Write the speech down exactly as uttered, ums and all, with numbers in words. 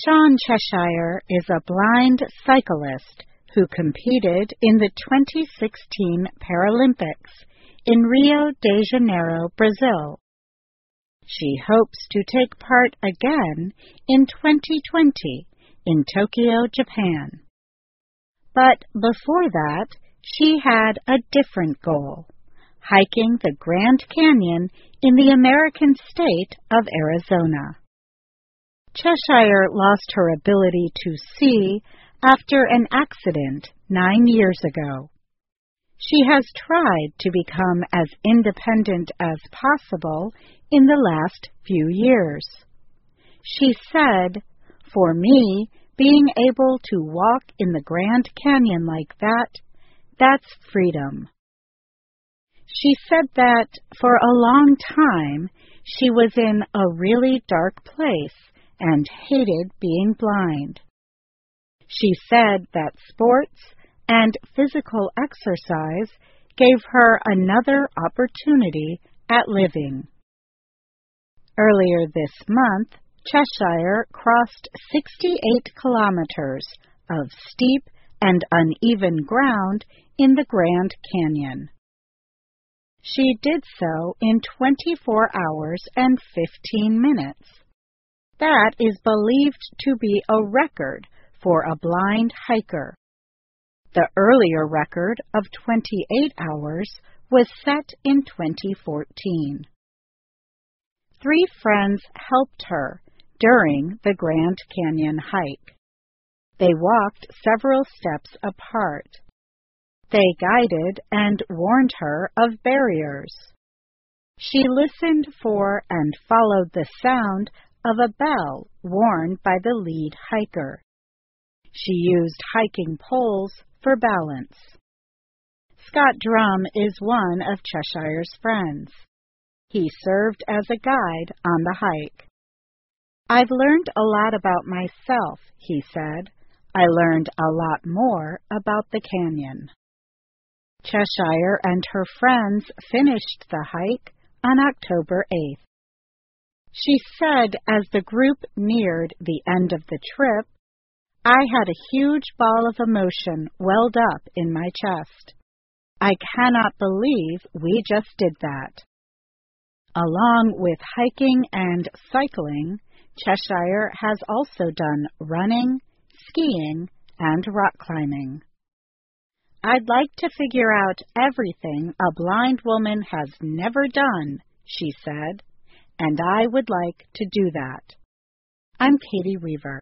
Sean Cheshire is a blind cyclist who competed in the twenty sixteen Paralympics in Rio de Janeiro, Brazil. She hopes to take part again in twenty twenty in Tokyo, Japan. But before that, she had a different goal, hiking the Grand Canyon in the American state of Arizona. Cheshire lost her ability to see after an accident nine years ago. She has tried to become as independent as possible in the last few years. She said, "For me, being able to walk in the Grand Canyon like that, that's freedom." She said that for a long time she was in a really dark place and hated being blind. She said that sports and physical exercise gave her another opportunity at living. Earlier this month, Cheshire crossed sixty-eight kilometers of steep and uneven ground in the Grand Canyon. She did so in twenty-four hours and fifteen minutes. That is believed to be a record for a blind hiker. The earlier record of twenty-eight hours was set in twenty fourteen. Three friends helped her during the Grand Canyon hike. They walked several steps apart. They guided and warned her of barriers. She listened for and followed the sound of a bell worn by the lead hiker. She used hiking poles for balance. Scott Drum is one of Cheshire's friends. He served as a guide on the hike. "I've learned a lot about myself," he said. "I learned a lot more about the canyon." Cheshire and her friends finished the hike on October eighth. She said as the group neared the end of the trip, "I had a huge ball of emotion welled up in my chest. I cannot believe we just did that." Along with hiking and cycling, Cheshire has also done running, skiing, and rock climbing. "I'd like to figure out everything a blind woman has never done," she said, "and I would like to do that." I'm Katie Reaver.